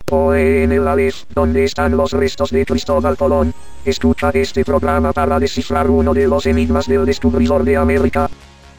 Hoy en el Aleph, donde están los restos de Cristóbal Colón. Escucha este programa para descifrar uno de los enigmas del descubridor de América.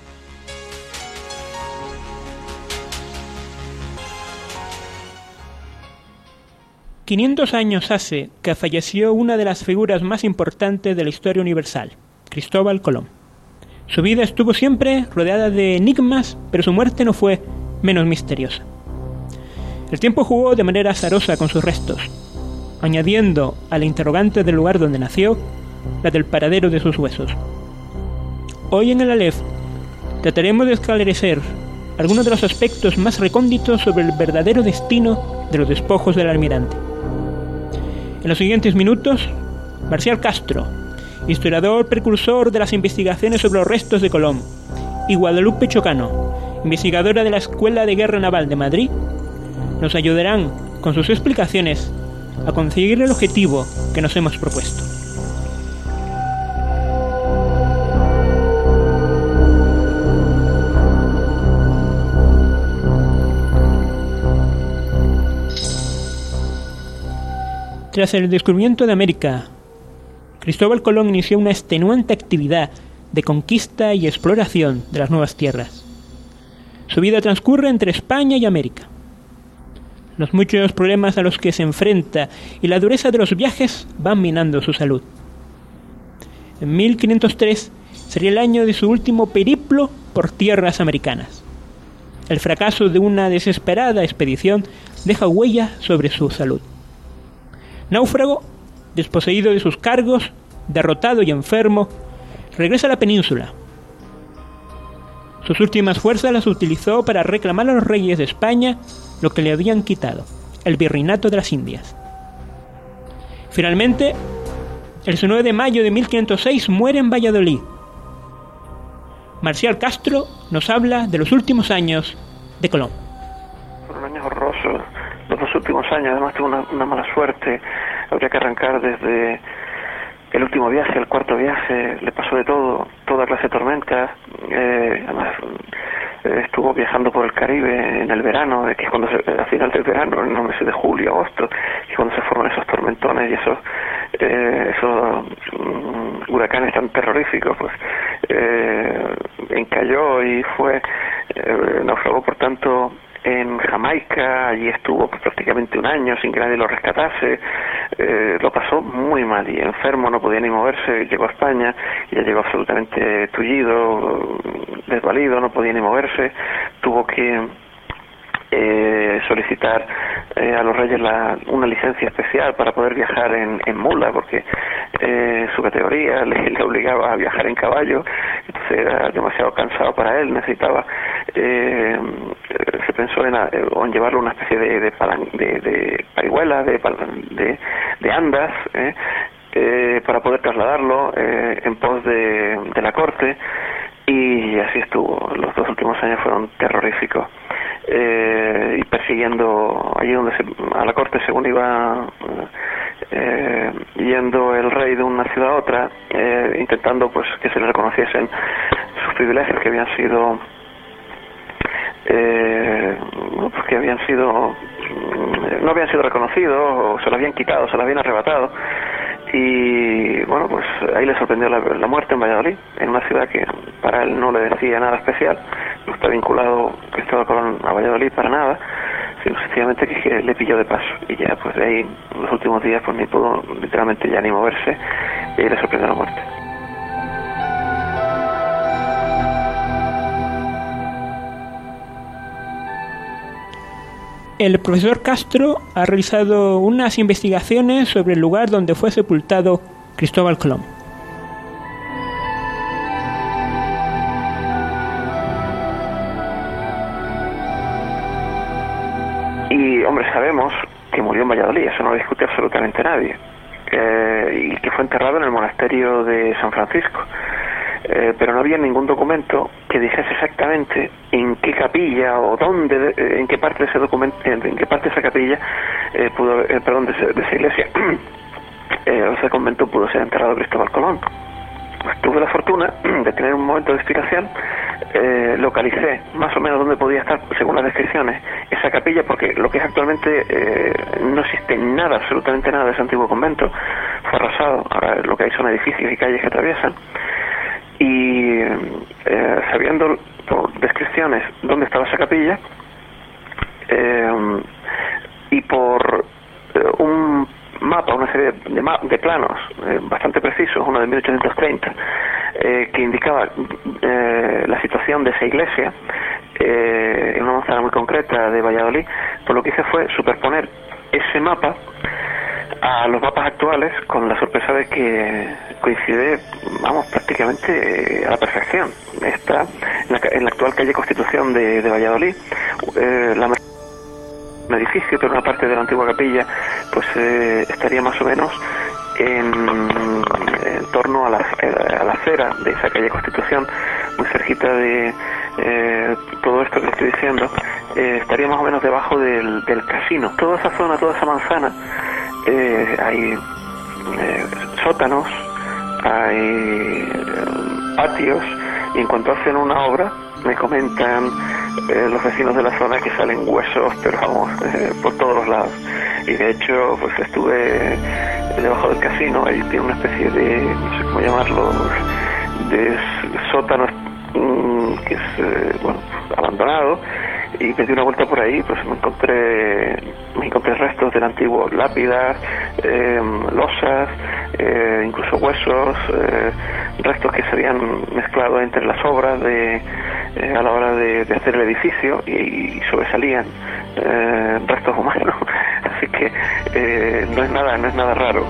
«500 años hace que falleció una de las figuras más importantes de la historia universal, Cristóbal Colón. Su vida estuvo siempre rodeada de enigmas, pero su muerte no fue menos misteriosa. El tiempo jugó de manera azarosa con sus restos, añadiendo a la interrogante del lugar donde nació, la del paradero de sus huesos. Hoy en el Aleph trataremos de esclarecer algunos de los aspectos más recónditos sobre el verdadero destino de los despojos del almirante. En los siguientes minutos, Marcial Castro, historiador precursor de las investigaciones sobre los restos de Colón, y Guadalupe Chocano, investigadora de la Escuela de Guerra Naval de Madrid, nos ayudarán con sus explicaciones a conseguir el objetivo que nos hemos propuesto. Tras el descubrimiento de América, Cristóbal Colón inició una extenuante actividad de conquista y exploración de las nuevas tierras. Su vida transcurre entre España y América. Los muchos problemas a los que se enfrenta y la dureza de los viajes van minando su salud. En 1503 sería el año de su último periplo por tierras americanas. El fracaso de una desesperada expedición deja huella sobre su salud. Náufrago, desposeído de sus cargos, derrotado y enfermo, regresa a la península. Sus últimas fuerzas las utilizó para reclamar a los reyes de España lo que le habían quitado, el virreinato de las Indias. Finalmente, el 19 de mayo de 1506 muere en Valladolid. Marcial Castro nos habla de los últimos años de Colón. Fueron años horrorosos, los dos últimos años. Además tuvo una mala suerte. Habría que arrancar desde el último viaje, el cuarto viaje. Le pasó de todo, toda clase de tormentas. Además estuvo viajando por el Caribe en el verano, que es cuando a final del verano, en los meses de julio, agosto, que es cuando se forman esos tormentones y esos huracanes tan terroríficos. Pues encalló y naufragó, por tanto, en Jamaica. Allí estuvo prácticamente un año sin que nadie lo rescatase. Lo pasó muy mal y enfermo, no podía ni moverse. Llegó a España y ya llegó absolutamente tullido, desvalido, no podía ni moverse. Tuvo que solicitar a los reyes una licencia especial para poder viajar en mula, porque su categoría le obligaba a viajar en caballo. Entonces era demasiado cansado para él, necesitaba se pensó en llevarlo una especie de parihuela, de andas, para poder trasladarlo en pos de la corte. Y así estuvo. Los dos últimos años fueron terroríficos. Y persiguiendo allí a la corte, según iba yendo el rey de una ciudad a otra, intentando pues que se le reconociesen sus privilegios que habían sido no habían sido reconocidos, o se lo habían quitado, se lo habían arrebatado. Y bueno, pues ahí le sorprendió la muerte en Valladolid, en una ciudad que para él no le decía nada especial. No está vinculado Cristóbal Colón a Valladolid para nada, sino sencillamente que le pilló de paso. Y ya pues de ahí, en los últimos días, pues ni pudo literalmente ya ni moverse, y ahí le sorprendió la muerte. El profesor Castro ha realizado unas investigaciones sobre el lugar donde fue sepultado Cristóbal Colón. Y, hombre, sabemos que murió en Valladolid, eso no lo discute absolutamente nadie, y que fue enterrado en el monasterio de San Francisco. Pero no había ningún documento que dijese exactamente en qué capilla o dónde, en qué parte de ese documento, en qué parte de esa capilla de esa iglesia o ese convento pudo ser enterrado Cristóbal Colón. Pues tuve la fortuna de tener un momento de explicación localicé más o menos dónde podía estar, según las descripciones, esa capilla, porque lo que es actualmente no existe nada, absolutamente nada de ese antiguo convento, fue arrasado. Ahora lo que hay son edificios y calles que atraviesan, y sabiendo por descripciones dónde estaba esa capilla, y por un mapa, una serie de planos bastante precisos, uno de 1830, que indicaba la situación de esa iglesia en una manzana muy concreta de Valladolid, pues lo que hice fue superponer ese mapa a los mapas actuales, con la sorpresa de que coincide, vamos, prácticamente a la perfección. Está en la actual calle Constitución de Valladolid, un edificio, pero una parte de la antigua capilla pues estaría más o menos en torno a la acera de esa calle Constitución, muy cerquita de todo esto que le estoy diciendo. Estaría más o menos debajo del casino. Toda esa zona, toda esa manzana, hay sótanos, hay patios, y en cuanto hacen una obra me comentan los vecinos de la zona que salen huesos, pero vamos, por todos los lados. Y de hecho pues estuve debajo del casino, ahí tiene una especie de, no sé cómo llamarlo, de sótano que es bueno, abandonado, y me di una vuelta por ahí, pues me encontré restos del antiguo, lápidas, losas, incluso huesos, restos que se habían mezclado entre las obras a la hora de hacer el edificio, y sobresalían restos humanos. Así que no es nada raro.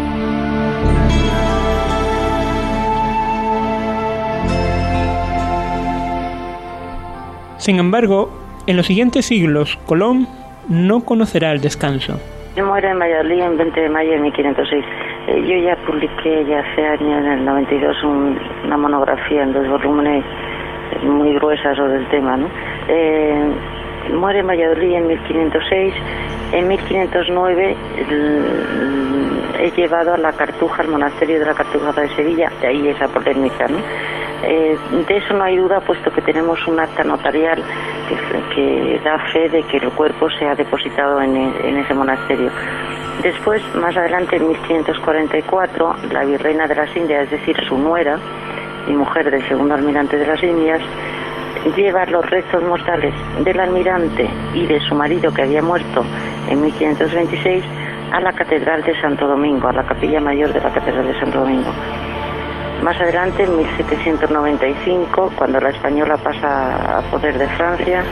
Sin embargo, en los siguientes siglos, Colón no conocerá el descanso. Yo muero en Valladolid el 20 de mayo de 1506. Yo ya publiqué ya hace años, en el 92, una monografía en 2 volúmenes muy gruesa sobre el tema, ¿no? Muere en Valladolid en 1506. En 1509 he llevado a la Cartuja, al monasterio de la Cartuja de Sevilla, de ahí esa polémica, ¿no? De eso no hay duda, puesto que tenemos un acta notarial que da fe de que el cuerpo se ha depositado en ese monasterio. Después, más adelante, en 1544, la virreina de las Indias, es decir, su nuera y mujer del segundo almirante de las Indias, lleva los restos mortales del almirante y de su marido, que había muerto en 1526, a la Catedral de Santo Domingo, a la capilla mayor de la Catedral de Santo Domingo. Más adelante, en 1795, cuando la española pasa a poder de Francia,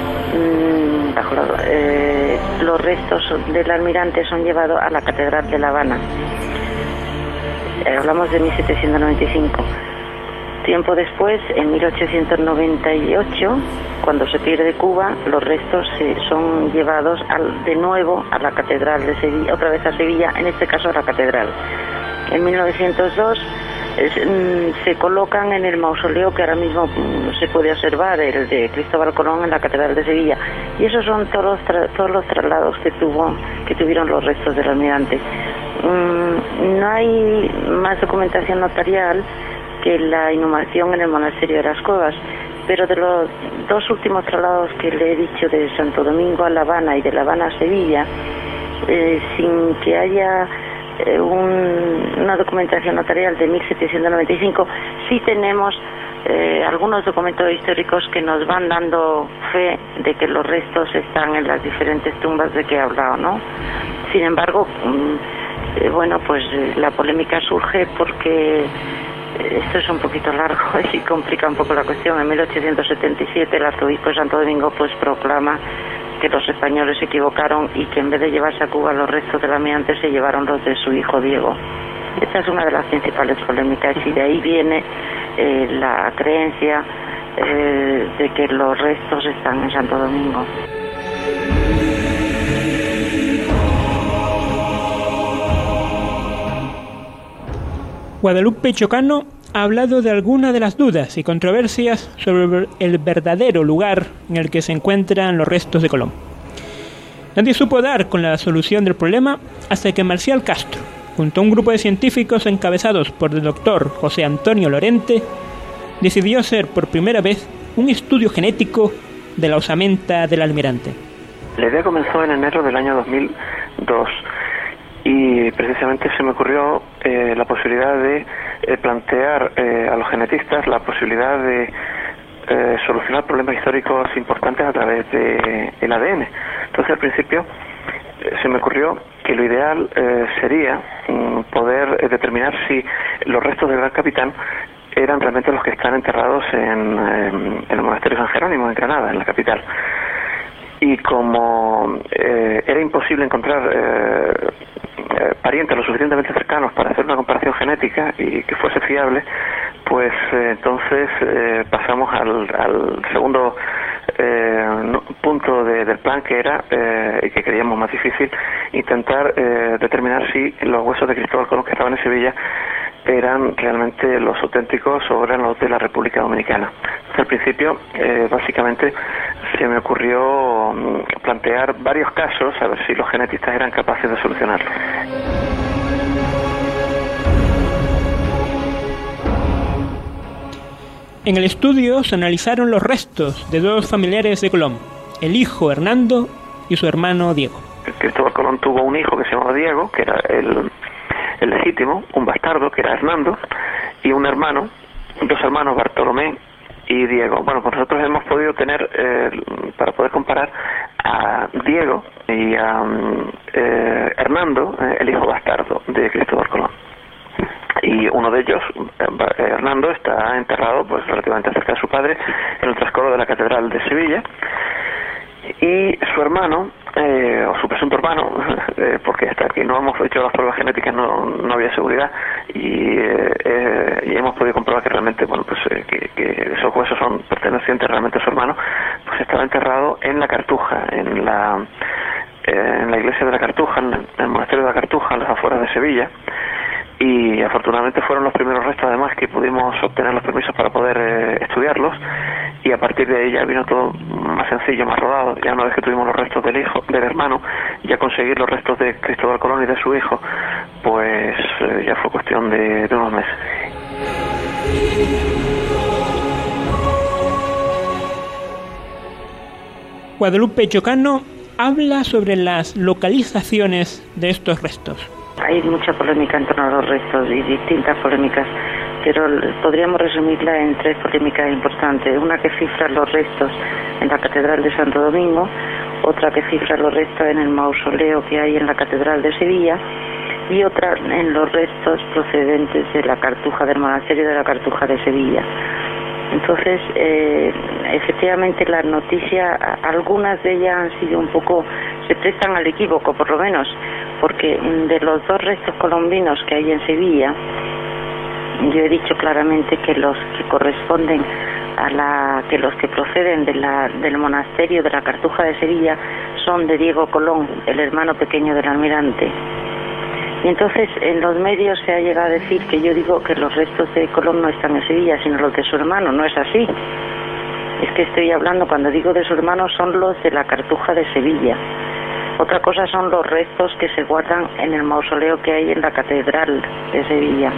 los restos del almirante son llevados a la Catedral de La Habana. Hablamos de 1795. Tiempo después, en 1898, cuando se pierde Cuba, los restos son llevados de nuevo a la Catedral de Sevilla, otra vez a Sevilla, en este caso a la Catedral. En 1902 se colocan en el mausoleo que ahora mismo se puede observar, el de Cristóbal Colón, en la Catedral de Sevilla. Y esos son todos los traslados que tuvieron los restos del almirante. No hay más documentación notarial que la inhumación en el monasterio de las Cuevas, pero de los 2 últimos traslados que le he dicho, de Santo Domingo a La Habana y de La Habana a Sevilla, sin que haya una documentación notarial de 1795, sí tenemos algunos documentos históricos que nos van dando fe de que los restos están en las diferentes tumbas de que he hablado, ¿no? Sin embargo, bueno, pues la polémica surge porque esto es un poquito largo y complica un poco la cuestión. En 1877 el arzobispo de Santo Domingo pues proclama que los españoles se equivocaron y que en vez de llevarse a Cuba los restos del almirante, se llevaron los de su hijo Diego. Esta es una de las principales polémicas, y de ahí viene la creencia de que los restos están en Santo Domingo. Guadalupe Chocano ha hablado de algunas de las dudas y controversias sobre el verdadero lugar en el que se encuentran los restos de Colón. Nadie supo dar con la solución del problema hasta que Marcial Castro, junto a un grupo de científicos encabezados por el doctor José Antonio Lorente, decidió hacer por primera vez un estudio genético de la osamenta del almirante. La idea comenzó en enero del año 2002 y precisamente se me ocurrió la posibilidad de plantear a los genetistas la posibilidad de solucionar problemas históricos importantes a través del ADN. Entonces al principio se me ocurrió que lo ideal sería poder determinar si los restos del Gran Capitán eran realmente los que están enterrados en el monasterio San Jerónimo en Granada, en la capital. Y como era imposible encontrar parientes lo suficientemente cercanos para hacer una comparación genética y que fuese fiable, pues entonces pasamos al segundo punto del plan, que era, y que creíamos más difícil, intentar determinar si los huesos de Cristóbal Colón que estaban en Sevilla eran realmente los auténticos o eran los de la República Dominicana. Entonces, al principio, básicamente, se me ocurrió plantear varios casos, a ver si los genetistas eran capaces de solucionarlo. En el estudio se analizaron los restos de dos familiares de Colón, el hijo Hernando y su hermano Diego. Cristóbal Colón tuvo un hijo que se llamaba Diego, que era el legítimo, un bastardo, que era Hernando, y un hermano, dos hermanos, Bartolomé y Diego. Bueno, pues nosotros hemos podido tener, para poder comparar a Diego y a Hernando, el hijo bastardo de Cristóbal Colón. Y uno de ellos, Hernando, está enterrado pues relativamente cerca de su padre en el trascoro de la Catedral de Sevilla, y su hermano, o su presunto hermano, porque hasta aquí no hemos hecho las pruebas genéticas, no había seguridad, y hemos podido comprobar que realmente, bueno, pues que esos huesos son pertenecientes realmente a su hermano, pues estaba enterrado en la Cartuja, en la iglesia de la Cartuja, en el monasterio de la Cartuja, en las afueras de Sevilla. Y afortunadamente fueron los primeros restos, además, que pudimos obtener los permisos para poder estudiarlos, y a partir de ahí ya vino todo más sencillo, más rodado. Ya una vez que tuvimos los restos del hermano, ya conseguir los restos de Cristóbal Colón y de su hijo, pues ya fue cuestión de unos meses. Guadalupe Chocano habla sobre las localizaciones de estos restos. Hay mucha polémica en torno a los restos y distintas polémicas, pero podríamos resumirla en tres polémicas importantes. Una que cifra los restos en la Catedral de Santo Domingo, otra que cifra los restos en el mausoleo que hay en la Catedral de Sevilla, y otra en los restos procedentes de la Cartuja, del monasterio de la Cartuja de Sevilla. Entonces, efectivamente las noticias, algunas de ellas han sido un poco, se prestan al equívoco por lo menos, porque de los dos restos colombinos que hay en Sevilla, yo he dicho claramente que los que corresponden que los que proceden del monasterio de la Cartuja de Sevilla son de Diego Colón, el hermano pequeño del almirante. Y entonces en los medios se ha llegado a decir que yo digo que los restos de Colón no están en Sevilla, sino los de su hermano. No es así. Es que estoy hablando, cuando digo de su hermano, son los de la Cartuja de Sevilla. Otra cosa son los restos que se guardan en el mausoleo que hay en la Catedral de Sevilla.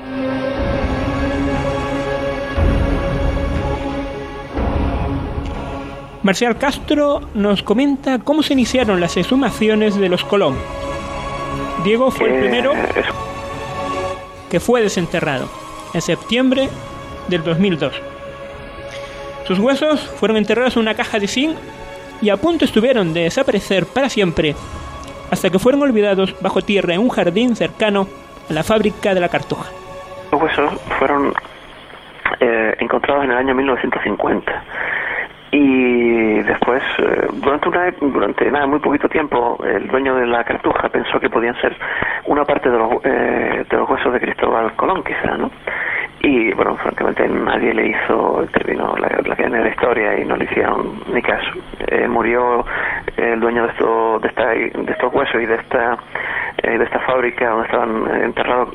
Marcial Castro nos comenta cómo se iniciaron las exhumaciones de los Colón. Diego fue el primero que fue desenterrado en septiembre del 2002. Sus huesos fueron enterrados en una caja de zinc y a punto estuvieron de desaparecer para siempre, hasta que fueron olvidados bajo tierra en un jardín cercano a la fábrica de la Cartuja. Los huesos fueron encontrados en el año 1950. Y después, durante muy poquito tiempo, el dueño de la Cartuja pensó que podían ser una parte de los huesos de Cristóbal Colón, quizá, ¿no? Y bueno, francamente nadie le intervino la cadena de la historia y no le hicieron ni caso. Murió el dueño de estos huesos y de esta fábrica donde estaban enterrados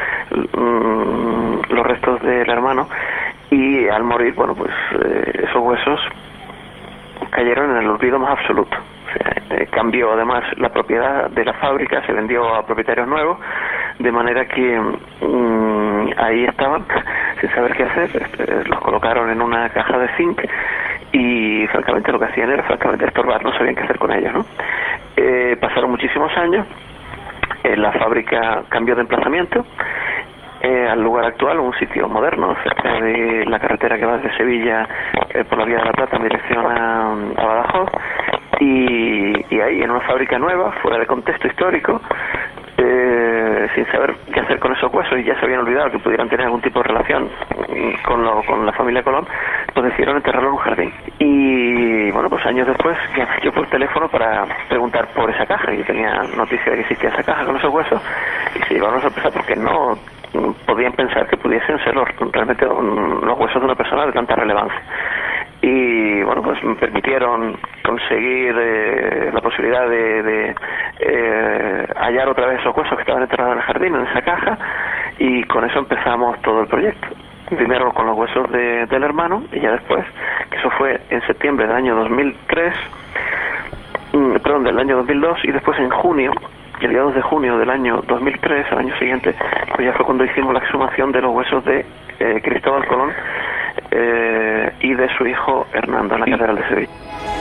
los restos del hermano, y al morir, bueno, pues esos huesos cayeron en el olvido más absoluto. O sea, cambió además la propiedad de la fábrica, se vendió a propietarios nuevos, de manera que ahí estaban sin saber qué hacer. Los colocaron en una caja de zinc y francamente lo que hacían era francamente estorbar, no sabían qué hacer con ellos, ¿no? Pasaron muchísimos años, la fábrica cambió de emplazamiento al lugar actual, un sitio moderno cerca de la carretera que va desde Sevilla por la Vía de la Plata en dirección a Badajoz, y ahí en una fábrica nueva, fuera de contexto histórico, sin saber qué hacer con esos huesos, y ya se habían olvidado que pudieran tener algún tipo de relación con la familia Colón, pues decidieron enterrarlo en un jardín. Y bueno, pues años después llamé yo por teléfono para preguntar por esa caja, y tenía noticia de que existía esa caja con esos huesos, y se llevaron una sorpresa porque no podían pensar que pudiesen ser realmente los huesos de una persona de tanta relevancia. Y bueno, pues me permitieron conseguir la posibilidad de hallar otra vez esos huesos que estaban enterrados en el jardín, en esa caja, y con eso empezamos todo el proyecto. Primero con los huesos del hermano, y ya después, que eso fue en septiembre del año 2003, del año 2002, y después en junio, el día 2 de junio del año 2003, al año siguiente, pues ya fue cuando hicimos la exhumación de los huesos de Cristóbal Colón y de su hijo Hernando en la Catedral de Sevilla.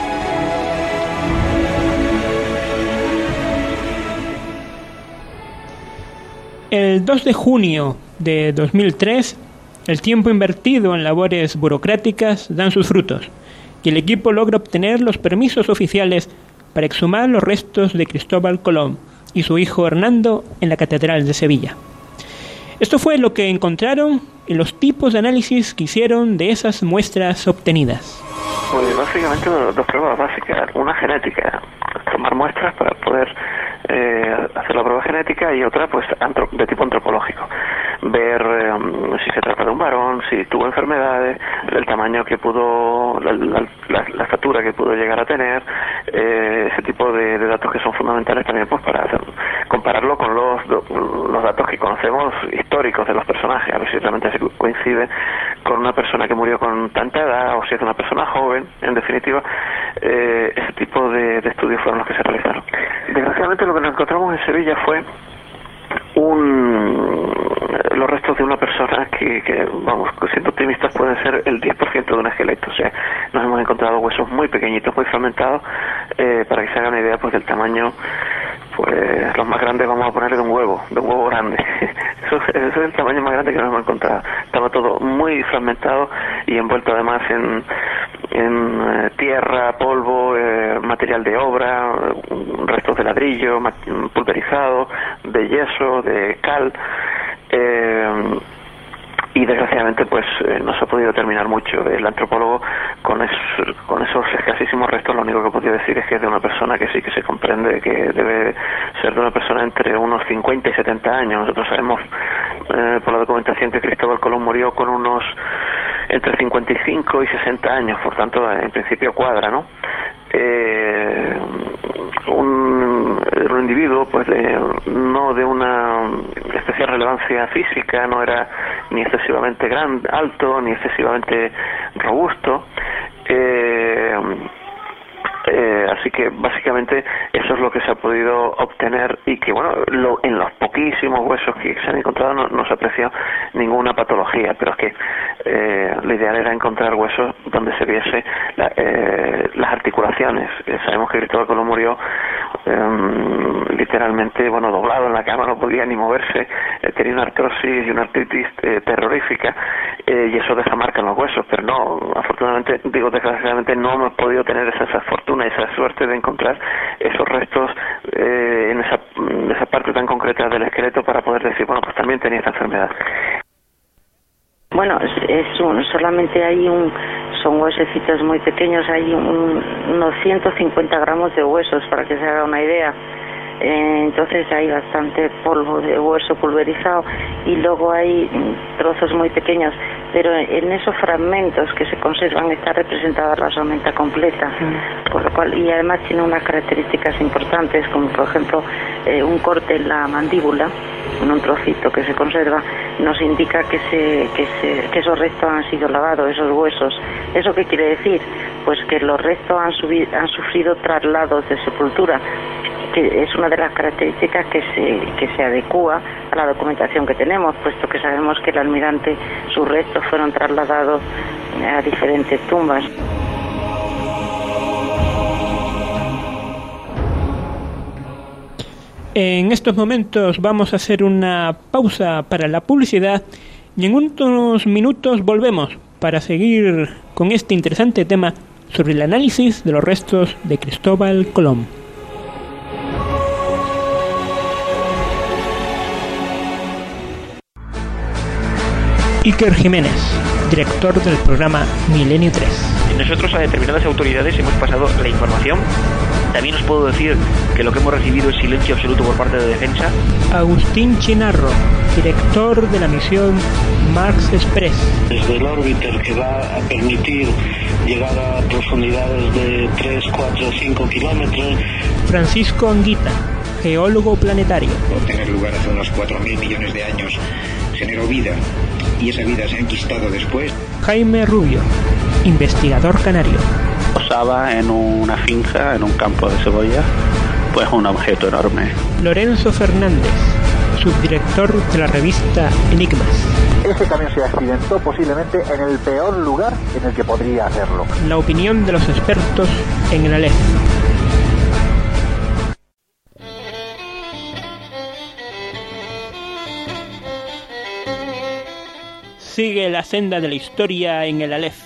El 2 de junio de 2003, el tiempo invertido en labores burocráticas dan sus frutos, y el equipo logra obtener los permisos oficiales para exhumar los restos de Cristóbal Colón y su hijo Hernando en la Catedral de Sevilla. Esto fue lo que encontraron y los tipos de análisis que hicieron de esas muestras obtenidas. Pues básicamente dos pruebas básicas. Una genética, tomar muestras para poder hacer la prueba genética, y otra pues de tipo antropológico. Ver si se trata de un varón, si tuvo enfermedades, el tamaño que pudo, la estatura que pudo llegar a tener, ese tipo de datos que son fundamentales también pues para compararlo con los datos que conocemos históricos de los personajes, a ver si realmente se coincide con una persona que murió con tanta edad o si es una persona joven. En definitiva, ese tipo de estudios fueron los que se realizaron. Desgraciadamente lo que nos encontramos en Sevilla fue los restos de una persona que vamos, siendo optimistas, pueden ser el 10% de un esqueleto. O sea, nos hemos encontrado huesos muy pequeñitos, muy fragmentados, para que se hagan una idea pues del tamaño. Pues los más grandes vamos a ponerle de un huevo grande. Eso es el tamaño más grande que nos hemos encontrado. Estaba todo muy fragmentado y envuelto además en tierra, polvo, material de obra, restos de ladrillo, pulverizado, de yeso, de cal. Y desgraciadamente pues no se ha podido terminar mucho. El antropólogo con esos escasísimos restos lo único que podía decir es que es de una persona que sí que se comprende que debe ser de una persona entre unos 50 y 70 años. Nosotros sabemos por la documentación que Cristóbal Colón murió con unos entre 55 y 60 años, por tanto en principio cuadra, ¿no? Un individuo pues no de una especial relevancia física, no era ni excesivamente alto ni excesivamente robusto, así que básicamente eso es lo que se ha podido obtener, y que bueno, en los poquísimos huesos que se han encontrado no se aprecia ninguna patología, pero es que lo ideal era encontrar huesos donde se viese las articulaciones. Sabemos que Cristóbal Colón murió literalmente, bueno, doblado en la cama, no podía ni moverse, tenía una artrosis y una artritis terrorífica, y eso deja marca en los huesos, pero no, afortunadamente, desgraciadamente no hemos podido tener esa fortuna, esa suerte de encontrar esos restos en esa parte tan concreta del esqueleto para poder decir, bueno, pues también tenía esta enfermedad. Bueno, solamente hay son huesecitos muy pequeños, hay unos 150 gramos de huesos, para que se haga una idea. Entonces hay bastante polvo de hueso pulverizado, y luego hay trozos muy pequeños, pero en esos fragmentos que se conservan está representada la osamenta completa, por lo cual, y además tiene unas características importantes, como por ejemplo un corte en la mandíbula, en un trocito que se conserva, nos indica que esos restos han sido lavados, esos huesos. ¿Eso qué quiere decir? Pues que los restos han sufrido traslados de sepultura, que es una de las características que se adecúa a la documentación que tenemos, puesto que sabemos que el almirante, sus restos fueron trasladados a diferentes tumbas. En estos momentos vamos a hacer una pausa para la publicidad y en unos minutos volvemos para seguir con este interesante tema sobre el análisis de los restos de Cristóbal Colón. Iker Jiménez, director del programa Milenio 3. Nosotros a determinadas autoridades hemos pasado la información. También os puedo decir que lo que hemos recibido es silencio absoluto por parte de defensa. Agustín Chinarro, director de la misión Mars Express. Desde el órbiter que va a permitir llegar a profundidades de 3, 4, 5 kilómetros. Francisco Anguita, geólogo planetario. Por tener lugar hace unos 4.000 millones de años, generó vida, y esa vida se ha enquistado después. Jaime Rubio, investigador canario. Posaba en una finca, en un campo de cebolla, pues un objeto enorme. Lorenzo Fernández, subdirector de la revista Enigmas. Este camión se accidentó posiblemente en el peor lugar en el que podría hacerlo. La opinión de los expertos en el Aleph. Sigue la senda de la historia en el Aleph.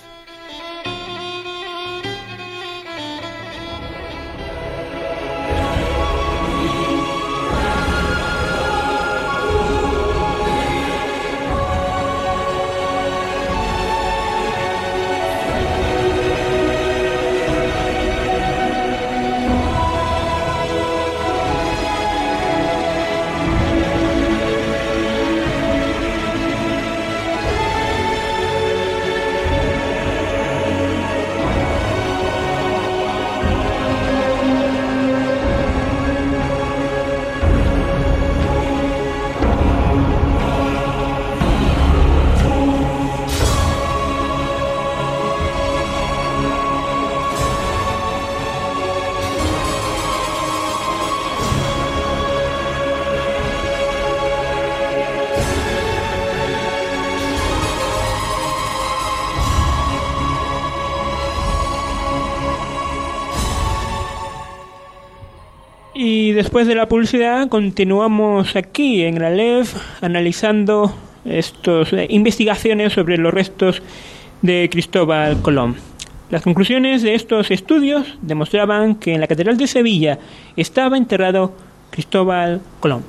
Y después de la publicidad continuamos aquí en el Aleph analizando estas investigaciones sobre los restos de Cristóbal Colón. Las conclusiones de estos estudios demostraban que en la Catedral de Sevilla estaba enterrado Cristóbal Colón.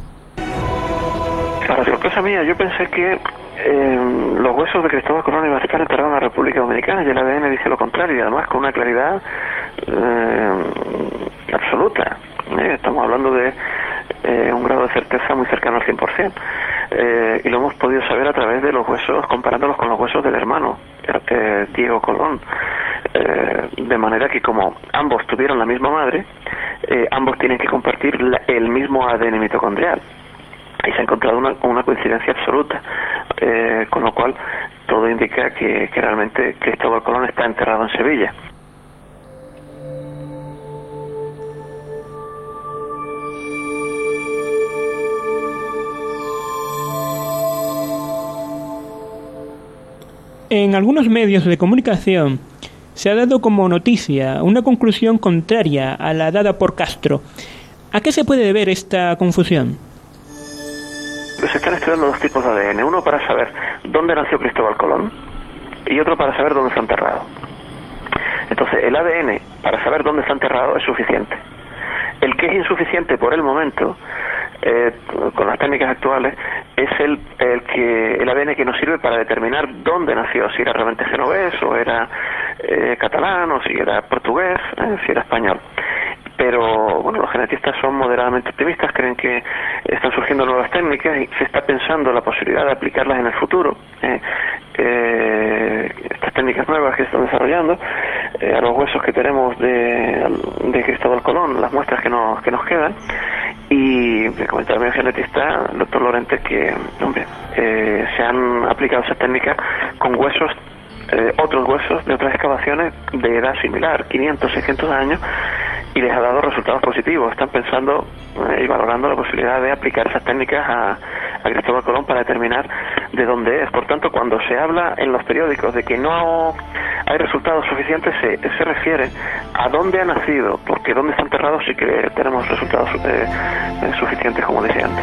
Para sorpresa mía, yo pensé que los huesos de Cristóbal Colón iban a estar enterrados en la República Dominicana, y el ADN dice lo contrario, y además con una claridad absoluta. Estamos hablando de un grado de certeza muy cercano al 100%, y lo hemos podido saber a través de los huesos, comparándolos con los huesos del hermano Diego Colón, de manera que como ambos tuvieron la misma madre, ambos tienen que compartir el mismo ADN mitocondrial, y se ha encontrado una coincidencia absoluta, con lo cual todo indica que realmente Cristóbal Colón está enterrado en Sevilla. En algunos medios de comunicación se ha dado como noticia una conclusión contraria a la dada por Castro. ¿A qué se puede deber esta confusión? Se están estudiando dos tipos de ADN, uno para saber dónde nació Cristóbal Colón y otro para saber dónde está enterrado. Entonces, el ADN para saber dónde está enterrado es suficiente. El que es insuficiente por el momento, con las técnicas actuales, es el ADN que nos sirve para determinar dónde nació, si era realmente genovés o era catalán, o si era portugués, si era español. Pero bueno, los genetistas son moderadamente optimistas, creen que están surgiendo nuevas técnicas y se está pensando la posibilidad de aplicarlas en el futuro. Estas técnicas nuevas que se están desarrollando a los huesos que tenemos de Cristóbal Colón, las muestras que nos quedan. Y me comentaba mi genetista, el doctor Lorente, que se han aplicado esas técnicas con huesos, otros huesos de otras excavaciones de edad similar, 500, 600 años, y les ha dado resultados positivos. Están pensando y valorando la posibilidad de aplicar esas técnicas a Cristóbal Colón para determinar de dónde es. Por tanto, cuando se habla en los periódicos de que no hay resultados suficientes, se refiere a dónde ha nacido, porque dónde está enterrado sí que tenemos resultados suficientes, como decía antes.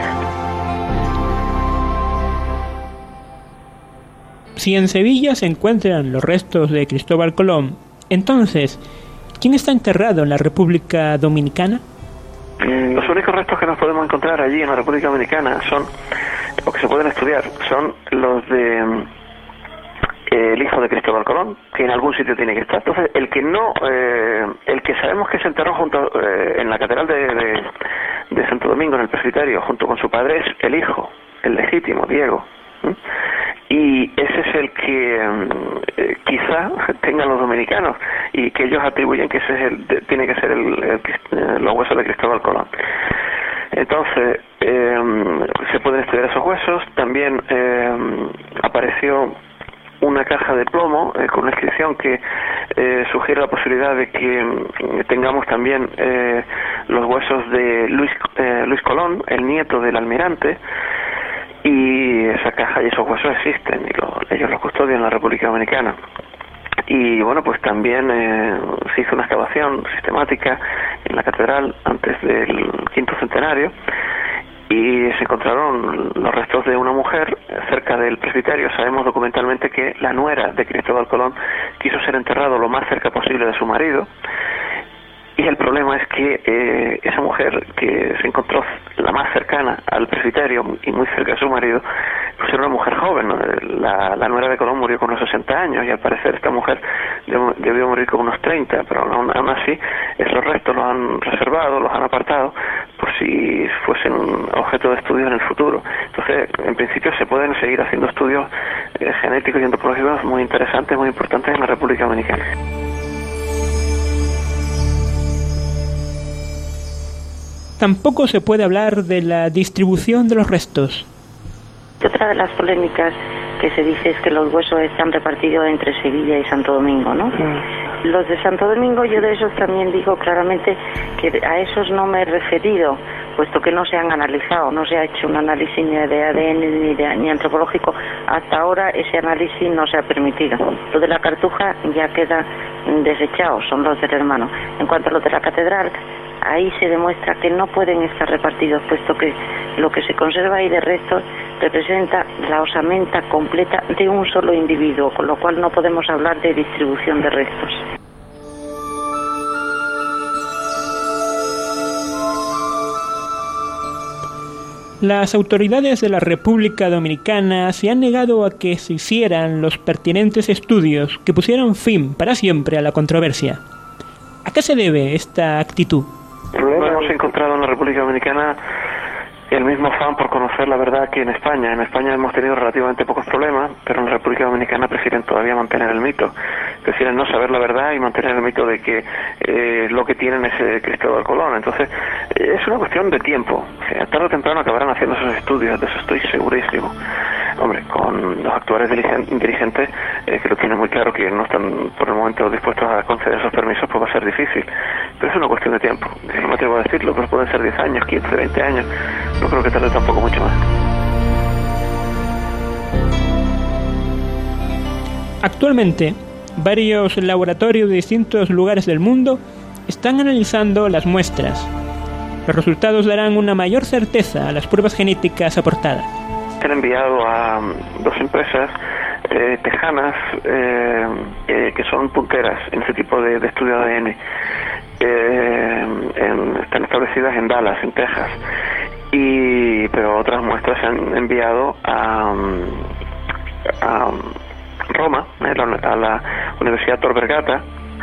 Si en Sevilla se encuentran los restos de Cristóbal Colón, entonces, ¿quién está enterrado en la República Dominicana? Los únicos restos que nos podemos encontrar allí en la República Dominicana son, o que se pueden estudiar, son los de el hijo de Cristóbal Colón, que en algún sitio tiene que estar. Entonces, el que sabemos que se enterró junto en la catedral de Santo Domingo, en el presbiterio, junto con su padre, es el hijo, el legítimo, Diego. Y ese es el que quizá tengan los dominicanos y que ellos atribuyen que ese es tiene que ser los huesos de Cristóbal Colón. Entonces, se pueden estudiar esos huesos. También apareció una caja de plomo con una inscripción que sugiere la posibilidad de que tengamos también los huesos de Luis Colón, el nieto del almirante. Y esa caja y esos huesos existen y ellos los custodian en la República Dominicana. Y bueno, pues también se hizo una excavación sistemática en la catedral antes del quinto centenario y se encontraron los restos de una mujer cerca del presbiterio. Sabemos documentalmente que la nuera de Cristóbal Colón quiso ser enterrado lo más cerca posible de su marido. Y el problema es que esa mujer que se encontró la más cercana al presbiterio y muy cerca de su marido, pues era una mujer joven, ¿no? La nuera de Colón murió con unos 60 años y al parecer esta mujer debió morir con unos 30, pero aún así esos restos los han reservado, los han apartado por si fuesen un objeto de estudio en el futuro. Entonces, en principio se pueden seguir haciendo estudios genéticos y antropológicos muy interesantes, muy importantes en la República Dominicana. Tampoco se puede hablar de la distribución de los restos. Otra de las polémicas que se dice es que los huesos están repartidos entre Sevilla y Santo Domingo, ¿no? Los de Santo Domingo, yo de esos también digo claramente que a esos no me he referido, puesto que no se han analizado, no se ha hecho un análisis ni de ADN ni antropológico. Hasta ahora ese análisis no se ha permitido. Lo de la Cartuja ya queda desechado, son los del hermano. En cuanto a los de la catedral, ahí se demuestra que no pueden estar repartidos, puesto que lo que se conserva ahí de restos representa la osamenta completa de un solo individuo, con lo cual no podemos hablar de distribución de restos. Las autoridades de la República Dominicana se han negado a que se hicieran los pertinentes estudios que pusieran fin para siempre a la controversia. ¿A qué se debe esta actitud? No hemos encontrado en la República Dominicana el mismo afán por conocer la verdad que en España. En España hemos tenido relativamente pocos problemas, pero en la República Dominicana prefieren todavía mantener el mito. Prefieren no saber la verdad y mantener el mito de que lo que tienen es Cristóbal Colón. Entonces, es una cuestión de tiempo. Tarde o temprano acabarán haciendo esos estudios, de eso estoy segurísimo. Hombre, con los actuales dirigentes que lo tienen muy claro, que no están por el momento dispuestos a conceder esos permisos, pues va a ser difícil. Pero es una cuestión de tiempo. No me atrevo a decirlo, pero pueden ser 10 años, 15, 20 años. No creo que tarde tampoco mucho más. Actualmente, varios laboratorios de distintos lugares del mundo están analizando las muestras. Los resultados darán una mayor certeza a las pruebas genéticas aportadas. Se han enviado a dos empresas tejanas que son punteras en ese tipo de estudio de ADN. Están establecidas en Dallas, en Texas. Pero otras muestras se han enviado a Roma, a la Universidad Tor Vergata.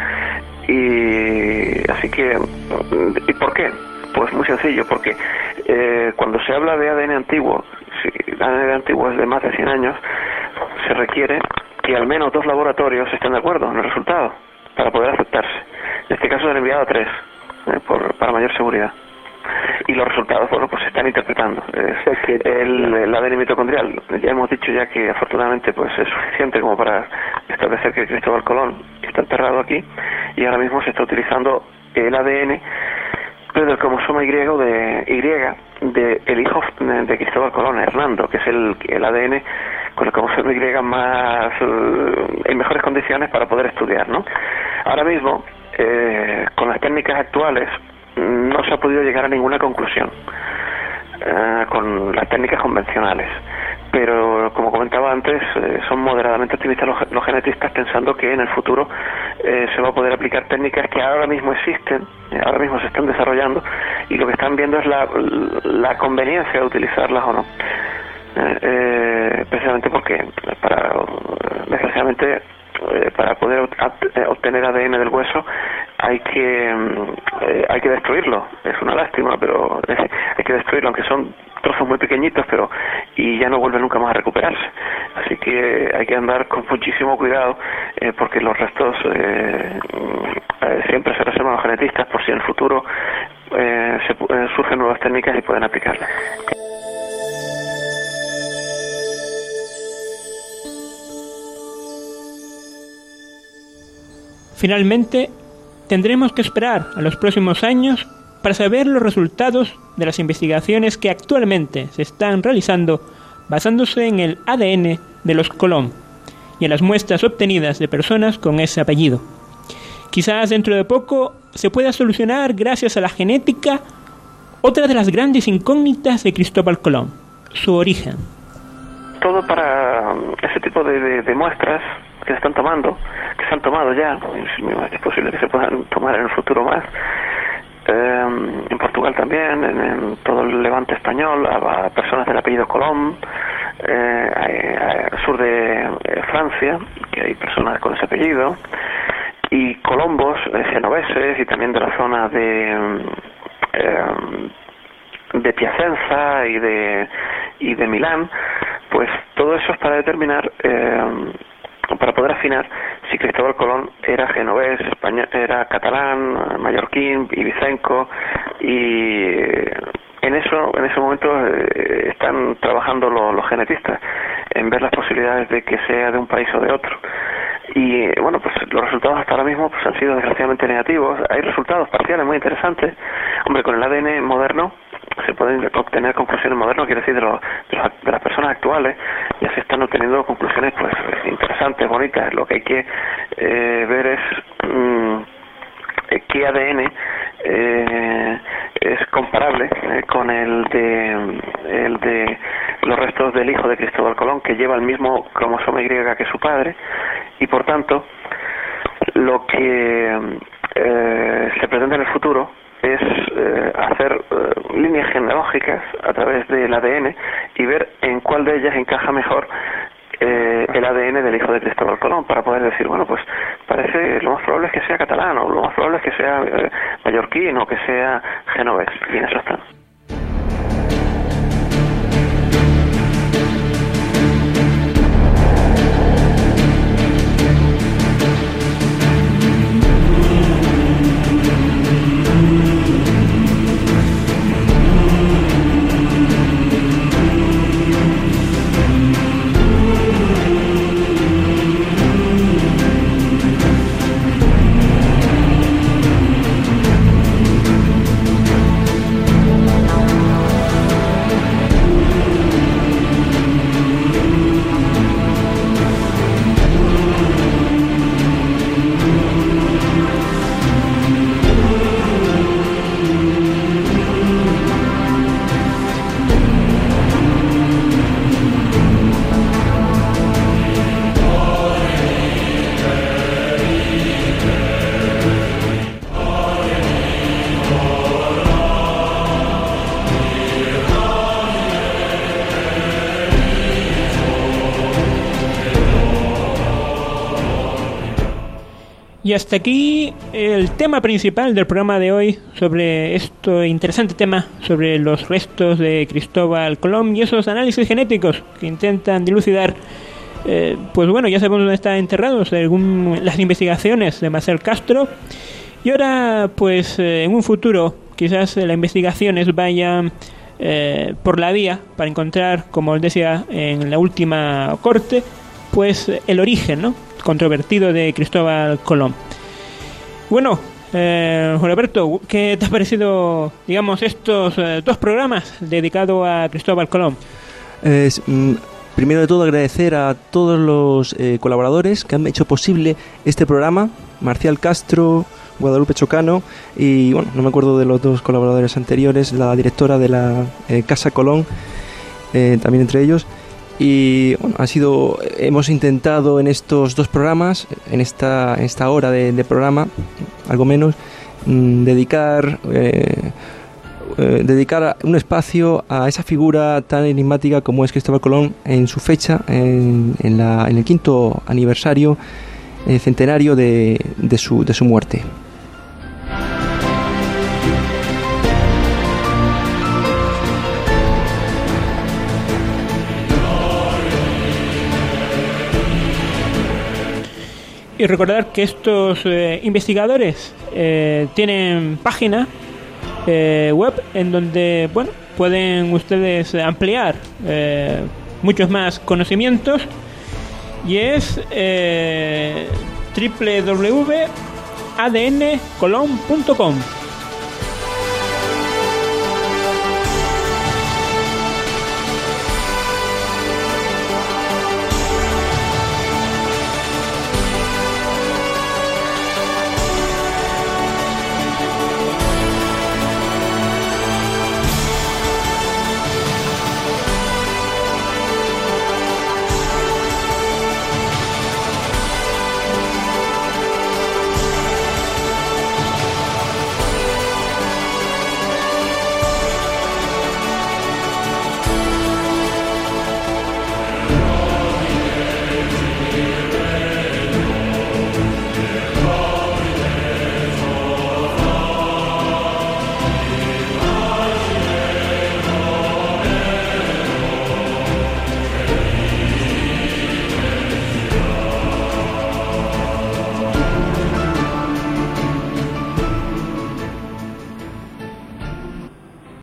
Y así que, ¿y por qué? Pues muy sencillo, porque cuando se habla de ADN antiguo, si el ADN antiguo es de más de 100 años, se requiere que al menos 2 laboratorios estén de acuerdo en el resultado para poder aceptarse. En este caso se han enviado a 3 para mayor seguridad. Y los resultados, bueno, pues se están interpretando. El ADN mitocondrial, ya hemos dicho ya que afortunadamente pues es suficiente como para establecer que Cristóbal Colón está enterrado aquí, y ahora mismo se está utilizando el ADN, pero del cromosoma Y de el hijo de Cristóbal Colón, Hernando, que es el ADN con el cromosoma Y más en mejores condiciones para poder estudiar, ¿no? Ahora mismo, con las técnicas actuales, no se ha podido llegar a ninguna conclusión con las técnicas convencionales, pero como comentaba antes, son moderadamente optimistas los genetistas, pensando que en el futuro se va a poder aplicar técnicas que ahora mismo existen, ahora mismo se están desarrollando, y lo que están viendo es la conveniencia de utilizarlas o no, precisamente porque desgraciadamente para poder obtener ADN del hueso hay que destruirlo. Es una lástima, pero hay que destruirlo, aunque son trozos muy pequeñitos, y ya no vuelve nunca más a recuperarse. Así que hay que andar con muchísimo cuidado, porque los restos siempre se reservan a los genetistas por si en el futuro surgen nuevas técnicas y pueden aplicarlas. Finalmente, tendremos que esperar a los próximos años para saber los resultados de las investigaciones que actualmente se están realizando basándose en el ADN de los Colón y en las muestras obtenidas de personas con ese apellido. Quizás dentro de poco se pueda solucionar, gracias a la genética, otra de las grandes incógnitas de Cristóbal Colón, su origen. Todo para ese tipo de muestras que se han tomado ya, es posible que se puedan tomar en el futuro más, en Portugal también, en todo el levante español, a personas del apellido Colón, al sur de Francia, que hay personas con ese apellido, y colombos genoveses, y también de la zona de Piacenza y de Milán. Pues todo eso es para determinar, para poder afinar si Cristóbal Colón era genovés, era catalán, mallorquín, ibicenco, y en ese momento están trabajando los genetistas en ver las posibilidades de que sea de un país o de otro. Y bueno, pues los resultados hasta ahora mismo pues han sido desgraciadamente negativos. Hay resultados parciales muy interesantes. Hombre, con el ADN moderno se pueden obtener conclusiones modernas, quiere decir de las personas actuales, ya se están obteniendo conclusiones pues interesantes, bonitas. Lo que hay que ver es qué ADN es comparable con el de los restos del hijo de Cristóbal Colón, que lleva el mismo cromosoma Y que su padre, y por tanto lo que se pretende en el futuro es hacer líneas genealógicas a través del ADN y ver en cuál de ellas encaja mejor el ADN del hijo de Cristóbal Colón, para poder decir, bueno, pues parece, lo más probable es que sea catalán, o lo más probable es que sea mallorquín, o que sea genovés, y en eso están. Y hasta aquí el tema principal del programa de hoy, sobre este interesante tema sobre los restos de Cristóbal Colón y esos análisis genéticos que intentan dilucidar, pues bueno, ya sabemos dónde está enterrado según las investigaciones de Marcel Castro. Y ahora, pues en un futuro, quizás las investigaciones vayan por la vía para encontrar, como os decía en la última corte, pues el origen, ¿no?, controvertido de Cristóbal Colón. Bueno, Juan Alberto, ¿qué te ha parecido, digamos, estos 2 programas dedicados a Cristóbal Colón? Primero de todo, agradecer a todos los colaboradores que han hecho posible este programa: Marcial Castro, Guadalupe Chocano y, bueno, no me acuerdo de los 2 colaboradores anteriores, la directora de la Casa Colón, también entre ellos. Y bueno, hemos intentado en estos 2 programas, en esta hora de programa, algo menos, dedicar un espacio a esa figura tan enigmática como es Cristóbal Colón en su fecha, en el 5º aniversario centenario de su muerte. Y recordar que estos investigadores tienen página web en donde, bueno, pueden ustedes ampliar muchos más conocimientos, y es www.adncolon.com.